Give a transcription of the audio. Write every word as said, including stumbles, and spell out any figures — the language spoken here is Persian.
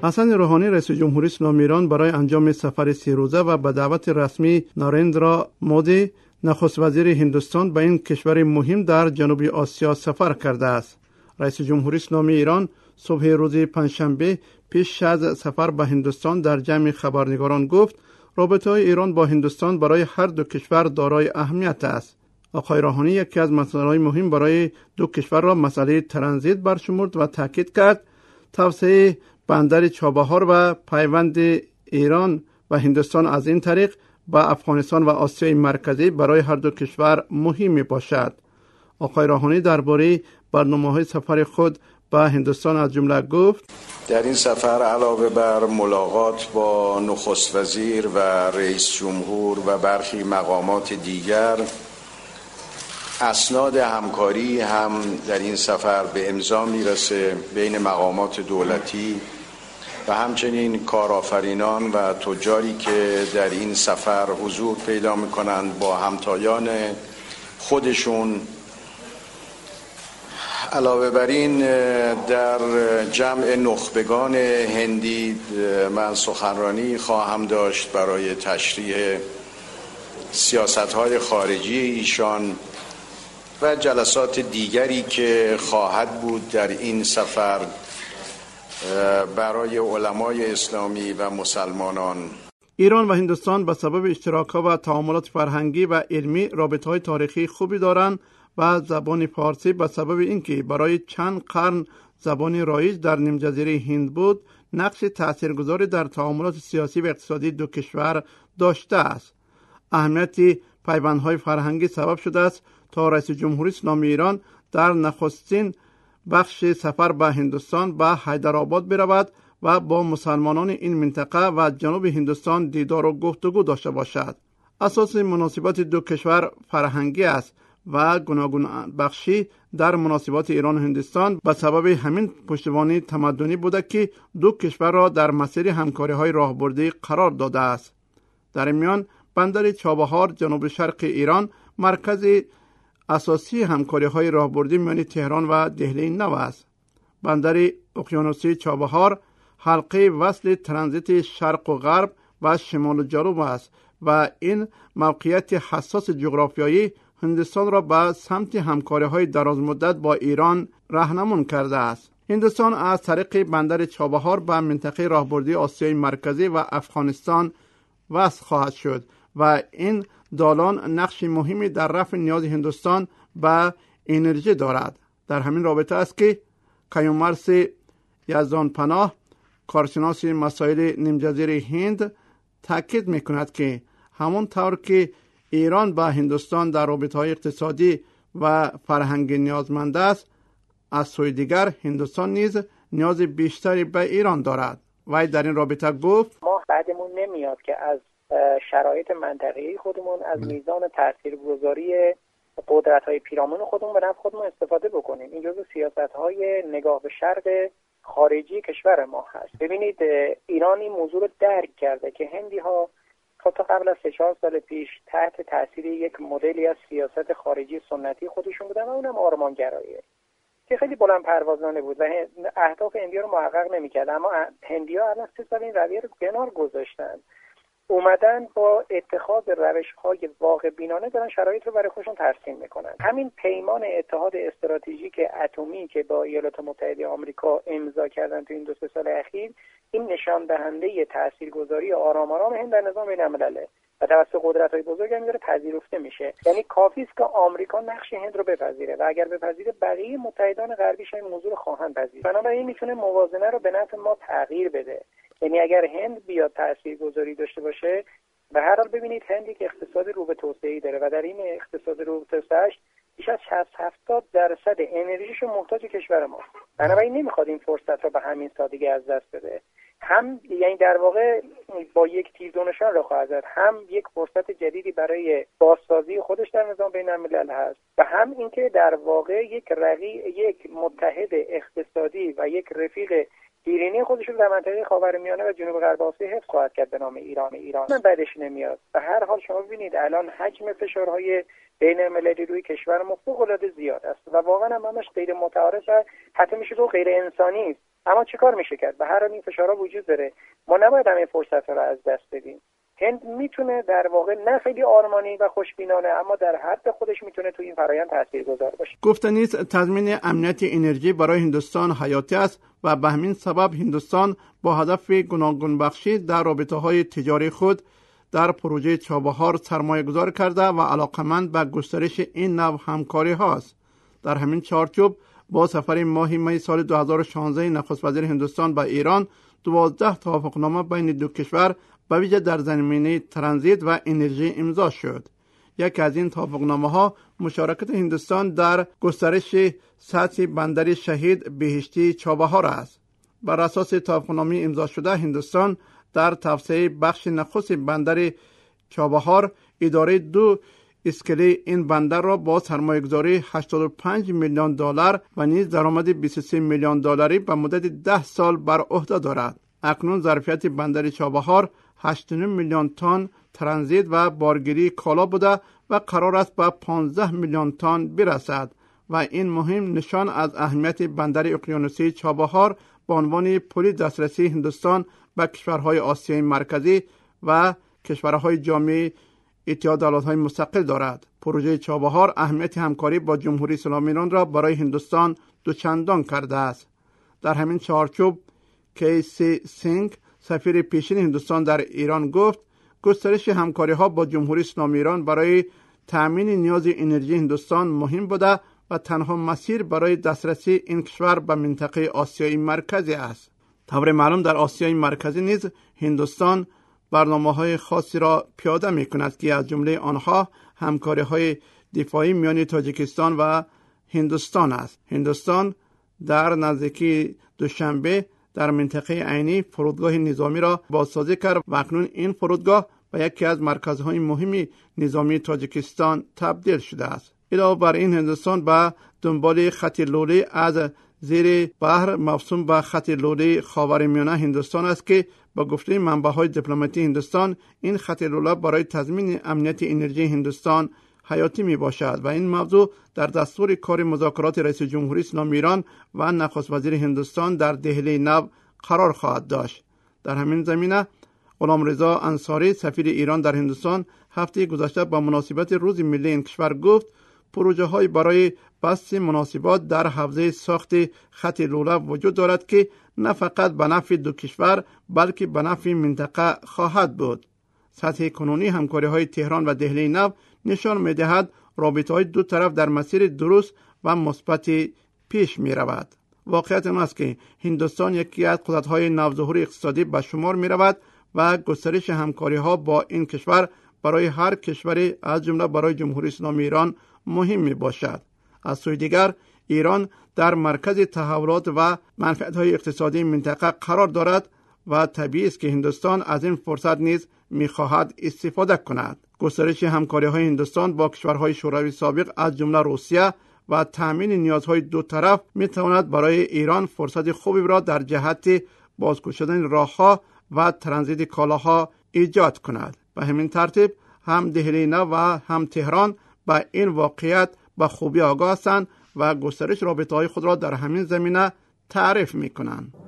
حسن روحانی رئیس جمهوری اسلامی ایران برای انجام سفر سه روزه و به دعوت رسمی نارندرا مودی نخست وزیر هندوستان به این کشور مهم در جنوب آسیا سفر کرده است. رئیس جمهوری اسلامی ایران صبح روز پنجشنبه پیش از سفر به هندوستان در جمع خبرنگاران گفت رابطه‌های ایران با هندوستان برای هر دو کشور دارای اهمیت است. آقای روحانی یکی از مسائل مهم برای دو کشور را مسئله ترانزیت برشمرد و تاکید کرد توسعه بندر چابهار و پیوند ایران و هندوستان از این طریق به افغانستان و آسیای مرکزی برای هر دو کشور مهم می باشد. آقای روحانی درباره برنامه‌های سفر خود به هندوستان از جمله گفت در این سفر علاوه بر ملاقات با نخست وزیر و رئیس جمهور و برخی مقامات دیگر، اسناد همکاری هم در این سفر به امضا میرسه بین مقامات دولتی و همچنین کارآفرینان و تجاری که در این سفر حضور پیدا میکنند با همتایان خودشون. علاوه بر این در جمع نخبگان هندی من سخنرانی خواهم داشت برای تشریح سیاست‌های خارجی ایشان و جلسات دیگری که خواهد بود در این سفر برای علمای اسلامی و مسلمانان. ایران و هندوستان به سبب اشتراک‌ها و تعاملات فرهنگی و علمی رابطه‌های تاریخی خوبی دارند و زبان فارسی به سبب اینکه برای چند قرن زبان رایج در نیمجزیره هند بود نقش تاثیرگذاری در تعاملات سیاسی و اقتصادی دو کشور داشته است. اهمیت پیوندهای فرهنگی سبب شده است تا رئیس جمهوری اسلامی ایران در نخستین بخش سفر به هندوستان به حیدرآباد برود و با مسلمانان این منطقه و جنوب هندوستان دیدار و گفتگو داشته باشد. اساس مناسبات دو کشور فرهنگی است و گوناگون بخشی در مناسبات ایران و هندوستان به سبب همین پشتوانه تمدنی بوده که دو کشور را در مسیر همکاری‌های راهبردی قرار داده است. در این میان بندر چابهار جنوب شرق ایران مرکز اساسی همکاری‌های راهبردی میان تهران و دهلی نو است. بندر اقیانوسی چابهار حلقه وصل ترانزیت شرق و غرب و شمال و جنوب است و این موقعیت حساس جغرافیایی هندوستان را به سمت همکاری‌های درازمدت با ایران راهنمون کرده است. هندوستان از طریق بندر چابهار به منطقه راهبردی آسیای مرکزی و افغانستان وصل خواهد شد و این دالان نقش مهمی در رفع نیاز هندوستان به انرژی دارد. در همین رابطه است که کیومرث یزدانپناه کارشناس مسائل نیمجزیره هند تاکید میکند که همون طور که ایران با هندوستان در رابطه‌های اقتصادی و فرهنگی نیازمند است، از سوی دیگر هندوستان نیز نیاز بیشتری به ایران دارد. وی در این رابطه گفت ما بعدمون نمیاد که از شرایط منطقه‌ای خودمون از میزان تاثیرگذاری قدرت‌های پیرامون خودمون به نفع خودمون استفاده بکنیم. این جزو سیاست‌های نگاه به شرق خارجی کشور ما هست. ببینید ایران این موضوع رو درک کرده که هندی‌ها تا قبل از سه چهار سال پیش تحت تاثیر یک مدلی از سیاست خارجی سنتی خودشون بودن و اونم آرمانگراییه که خیلی بلند پروازانه بود و اهداف هندی‌ها رو محقق نمی‌کرد. اما هندی‌ها الان سه سال این رویه رو کنار گذاشتن، اومدن با اتخاذ روش‌های واقع بینانه دارن شرایط رو برای خودشون ترسیم میکنن. همین پیمان اتحاد استراتژیک اتمی که با ایالات متحده آمریکا امضا کردن تو این دو سه سال اخیر، این نشان دهنده تاثیرگذاری آرام آرام هند در نظام بین‌الملله و توسط قدرت‌های بزرگ هم داره پذیرفته میشه. یعنی کافی است که آمریکا نقش هند رو بپذیره و اگر بپذیره بقیه متحدان غربیش این موضوع رو خواهند پذیرفت. بنابراین میتونه موازنه رو به نفع ما تغییر بده. یعنی اگر هند بیاد تاثیرگذاری داشته باشه، به هر حال ببینید هند یک اقتصاد رو به توسعه‌ای داره و در این اقتصاد رو به توسعه‌اش بیش از شصت هفتاد درصد انرژیشو محتاج کشور ما. بنابراین نمیخواد این فرصت رو به همین سادگی از دست بده. هم یعنی در واقع با یک تیر دو نشان رو خواهد زد، هم یک فرصت جدیدی برای بازسازی خودش در نظام بین‌الملل هست و هم اینکه در واقع یک رقی یک متحد اقتصادی و یک رفیق دیرینه خودش رو در منطقه خاورمیانه و جنوب غرب آسیا حفظ خواهد کرد به نام ایران. ایران من بعدش نمیاد. به هر حال شما ببینید الان حجم فشارهای بین‌المللی روی کشور ما فوق‌العاده زیاد است و واقعا هم همش غیر متعارف و حتی میشه گفت غیر انسانی است. اما چیکار میشه کرد؟ به هر حال این فشارها وجود داره، ما نباید همین فرصت رو از دست بدیم. هند میتونه در واقع نه خیلی آرمانی و خوشبینانه اما در حد خودش میتونه تو این فرآیند تاثیرگذار باشه. گفتنی است تضمین امنیت انرژی برای هندوستان حیاتی است و به همین سبب هندوستان با هدف گوناگون بخشی در رابطه‌های تجاری خود در پروژه چابهار سرمایه گذار کرده و علاقمند به گسترش این نوع همکاری هاست. در همین چارچوب با سفر ماه می سال دو هزار و شانزده نخست وزیر هندوستان به ایران دوازده توافقنامه بین دو کشور به ویژه در زمینه ترانزیت و انرژی امضا شد. یکی از این توافقنامه ها مشارکت هندوستان در گسترش سطح بندر شهید بهشتی چابهار است. بر اساس توافقنامه امضا شده هندوستان در توسعه بخش نخست بندر چابهار اداره دو اسکله این بندر را با سرمایه‌گذاری هشتاد و پنج میلیون دلار و نیز درآمد بیست و سه میلیون دلاری به مدت ده سال بر عهده دارد. اکنون ظرفیت بندر چابهار هشت و نیم میلیون تن ترانزیت و بارگیری کالا بوده و قرار است به پانزده میلیون تن برسد و این مهم نشان از اهمیت بندر اقیانوسی چابهار به عنوان پل دسترسی هندوستان به کشورهای آسیای مرکزی و کشورهای جامعه اتحاد ایالات‌های مستقل دارد. پروژه چابهار اهمیت همکاری با جمهوری اسلامی ایران را برای هندوستان دوچندان کرده است. در همین چارچوب کی سی سینگ سفیر پیشین هندوستان در ایران گفت گسترش همکاری ها با جمهوری اسلامی ایران برای تأمین نیاز انرژی هندوستان مهم بوده و تنها مسیر برای دسترسی این کشور به منطقه آسیای مرکزی است. طور معلوم در آسیای مرکزی نیز هندوستان برنامه‌های خاصی را پیاده می‌کند که از جمله آنها همکاری‌های دفاعی میان تاجیکستان و هندوستان است. هندوستان در نزدیکی دوشنبه در منطقه عینی فرودگاه نظامی را بازسازی کرد و اکنون این فرودگاه به یکی از مرکزهای مهم نظامی تاجیکستان تبدیل شده است. علاوه بر این هندوستان به دنبال خط لوله از زیر بحر مفصول به خط لوله خاورمیانه هندوستان است که با گفته منبع‌های دیپلماتی هندوستان این خط لوله برای تضمین امنیت انرژی هندوستان حیاتی می باشد و این موضوع در دستور کار مذاکرات رئیس جمهوری اسلامی ایران و نخست وزیر هندوستان در دهلی نو قرار خواهد داشت. در همین زمینه غلامرضا انصاری سفیر ایران در هندوستان هفته گذشته با مناسبت روز ملی این کشور گفت پروژه های برای بسط مناسبات در حوزه ساخت خط لوله وجود دارد که نه فقط به نفع دو کشور بلکه به نفع منطقه خواهد بود. سطح کنونی همکاری های تهران و دهلی نو نشان می دهد رابطه های دو طرف در مسیر درست و مثبت پیش می رود. واقعیت این است که هندوستان یکی از قدرت های نوظهور اقتصادی به شمار می رود و گسترش همکاری ها با این کشور برای هر کشوری از جمله برای جمهوری اسلامی ایران مهم می باشد. از سوی دیگر ایران در مرکز تحولات و منفعت‌های اقتصادی منطقه قرار دارد و طبیعی است که هندوستان از این فرصت نیز می‌خواهد استفاده کند. گسترش همکاری‌های هندوستان با کشورهای شوروی سابق از جمله روسیه و تأمین نیازهای دو طرف می‌تواند برای ایران فرصت خوبی را در جهت بازگشا شدن راه‌ها و ترانزیت کالاها ایجاد کند. به همین ترتیب هم دهلی نو و هم تهران به این واقعیت به خوبی آگاه هستند و گسترش رابطه‌های خود را در همین زمینه تعریف می‌کنند.